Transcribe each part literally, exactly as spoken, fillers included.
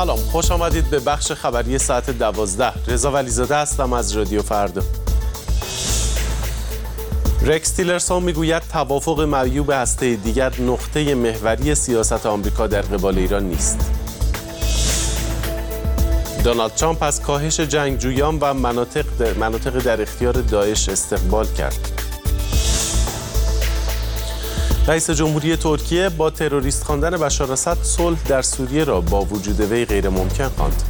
سلام، خوش آمدید به بخش خبری ساعت دوازده. رضا ولیزاده هستم از رادیو فردا. رکس تیلرسون میگوید توافق معیوب هسته دیگر نقطه محوری سیاست آمریکا در قبال ایران نیست. دونالد ترامپ از کاهش جنگجویان و مناطق در, مناطق در اختیار داعش استقبال کرد. رئیس جمهوری ترکیه با تروریست خواندن بشار اسد صلح در سوریه را با وجود وی غیر ممکن خواند.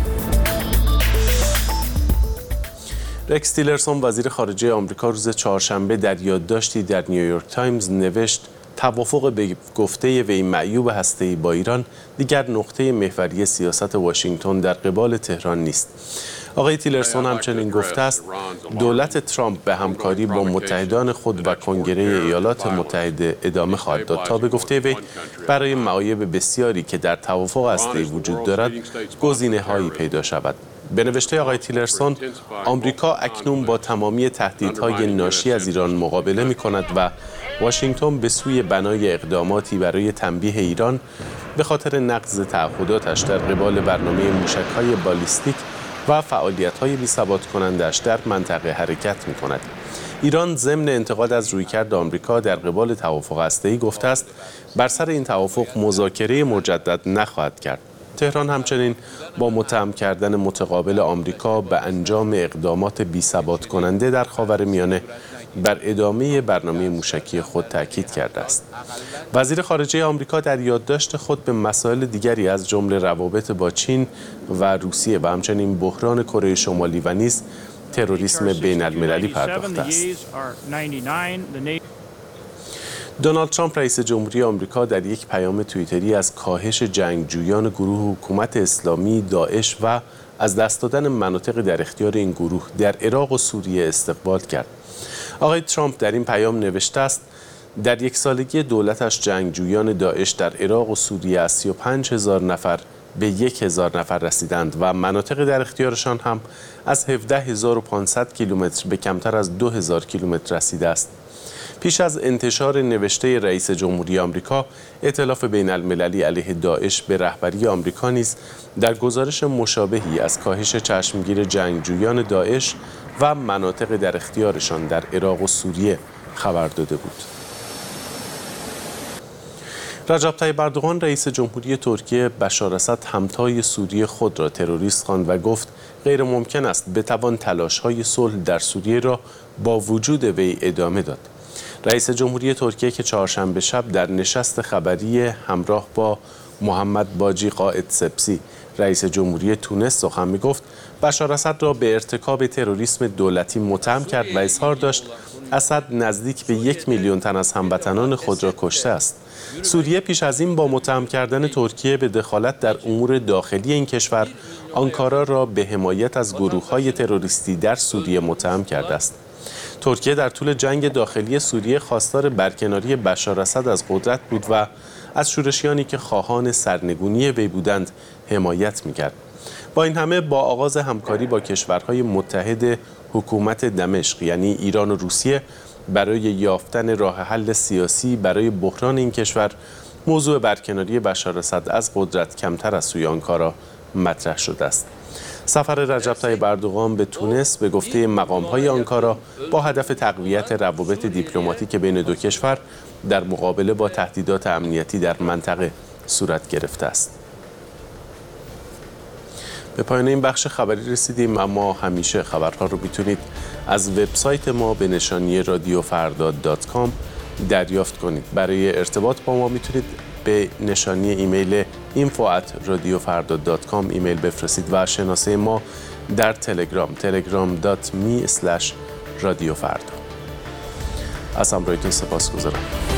رکس تیلرسون وزیر خارجه آمریکا روز چهارشنبه در یادداشتی در نیویورک تایمز نوشت توافق به گفته وی معیوب هسته‌ای با ایران دیگر نقطه محوری سیاست واشنگتن در قبال تهران نیست. آقای تیلرسون همچنین گفته است دولت ترامپ به همکاری با متحدان خود و کنگره ایالات متحده ادامه خواهد داد تا به گفته وی برای معایب بسیاری که در توافق هسته‌ای وجود دارد گزینه‌هایی پیدا شود. به نوشته آقای تیلرسون، آمریکا اکنون با تمامی تهدیدهای ناشی از ایران مقابله می‌کند و واشنگتن به سوی بنای اقداماتی برای تنبیه ایران به خاطر نقض تعهداتش در قبال برنامه موشک‌های بالیستیک و فعالیت‌های بی‌ثبات کننده‌اش در منطقه حرکت می‌کند. ایران ضمن انتقاد از رویکرد آمریکا در قبال توافق هسته‌ای گفته است بر سر این توافق مذاکره مجدد نخواهد کرد. تهران همچنین با متهم کردن متقابل آمریکا به انجام اقدامات بی‌ثبات کننده در خاورمیانه بر ادامه برنامه موشکی خود تاکید کرده است. وزیر خارجه آمریکا در یادداشت خود به مسائل دیگری از جمله روابط با چین و روسیه و همچنین بحران کره شمالی و نیز تروریسم بین المللی پرداخته است. دونالد ترامپ رئیس جمهوری آمریکا در یک پیام توییتری از کاهش جنگجویان گروه حکومت اسلامی داعش و از دست دادن مناطق در اختیار این گروه در عراق و سوریه استقبال کرد. آقای ترامپ در این پیام نوشته است در یک سالگی دولتش جنگجویان داعش در عراق و سوریه از سی و پنج هزار نفر به یک هزار نفر رسیدند و مناطق در اختیارشان هم از هفده هزار و پانصد کیلومتر به کمتر از دو هزار کیلومتر رسیده است. پیش از انتشار نوشته رئیس جمهوری آمریکا، ائتلاف بین المللی علیه داعش به رهبری آمریکا نیز در گزارش مشابهی از کاهش چشمگیر جنگجویان داعش و مناطق در اختیارشان در عراق و سوریه خبر داده بود. رجب طیب اردوغان رئیس جمهوری ترکیه بشار اسد همتای سوریه خود را تروریست خواند و گفت غیر ممکن است بتوان تلاش‌های صلح در سوریه را با وجود وی ادامه داد. رئیس جمهوری ترکیه که چهارشنبه شب در نشست خبری همراه با محمد باجی قائد سپسی رئیس جمهوری تونس سخن می‌گفت بشار اسد را به ارتکاب تروریسم دولتی متهم کرد و اظهار داشت اسد نزدیک به یک میلیون تن از هموطنان خود را کشته است. سوریه پیش از این با متهم کردن ترکیه به دخالت در امور داخلی این کشور آنکارا را به حمایت از گروه‌های تروریستی در سوریه متهم کرده است. ترکیه در طول جنگ داخلی سوریه خواستار برکناری بشار اسد از قدرت بود و از شورشیانی که خواهان سرنگونی وی بودند حمایت می‌کرد. با این همه با آغاز همکاری با کشورهای متحد حکومت دمشق یعنی ایران و روسیه برای یافتن راه حل سیاسی برای بحران این کشور، موضوع برکناری بشار اسد از قدرت کمتر از سوی آنکارا مطرح شده است. سفر رجب طیب اردوغان به تونس به گفته مقام‌های آنکارا با هدف تقویت روابط دیپلماتیک بین دو کشور در مقابله با تهدیدات امنیتی در منطقه صورت گرفته است. به پایان این بخش خبری رسیدیم، اما همیشه خبرها رو میتونید از وبسایت ما به نشانی رادیو فردا دات کام دریافت کنید. برای ارتباط با ما میتونید به نشانی ایمیل اینفو ات رادیو فردا دات کام ایمیل بفرستید و شناسه ما در تلگرام تلگرام دات می اسلش رادیو فردا. از همراهیتون سپاسگزارم.